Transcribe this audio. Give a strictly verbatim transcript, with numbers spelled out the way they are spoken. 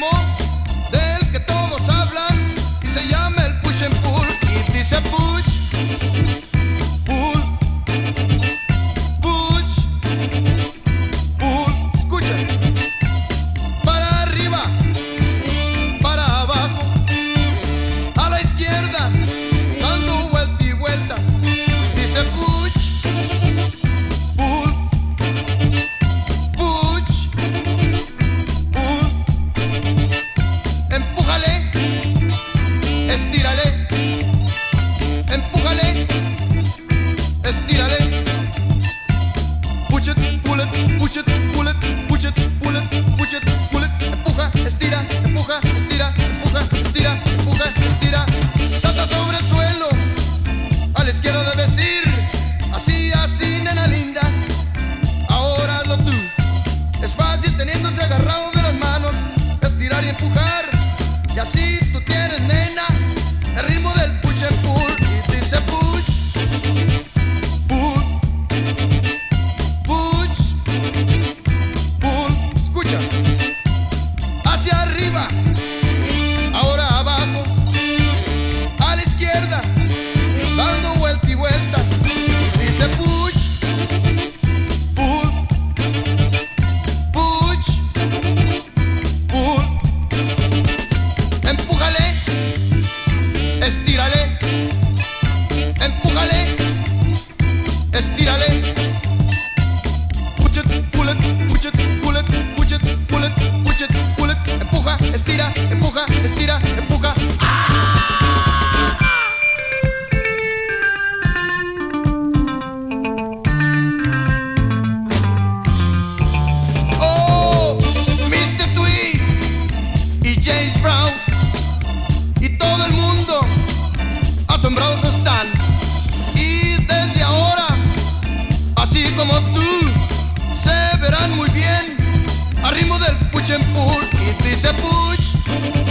ritmo del que todos hablan y se llama el push and pull y dice push, pull, push, pull. Escucha. Para arriba, para abajo, a la izquierda, dando vuelta y vuelta. Dice push, pull, push, pull. Empújale, estírale, empújale, estírale. Push it, pull it, push it, pull it, push it, pull it, push it, pull it. Empuja, estira, empuja, estira, empuja, estira, empuja, estira. Salta sobre el suelo, a la izquierda debes ir. Así, así, nena linda. Ahora hazlo tú. Es fácil teniéndose agarrado de las manos, estirar y empujar. Y así tú tienes, nena, el ritmo del push and pull. Y dice push, pull, push, pull. Escucha. Hacia arriba, ahora abajo, a la izquierda, dando vuelta y vuelta. Dice push, pull, push, pull. Empújale, estírale, empújale, estírale. Push it, pull it, push it, pull it, push it, pull it, push it, pull it. Empuja, estira, empuja, estira, empuja. Oh, mister Tweet y James Brown y todo el mundo asombrados están. Y desde ahora, así como tú, se verán muy bien al ritmo del push and pull. Y dice push,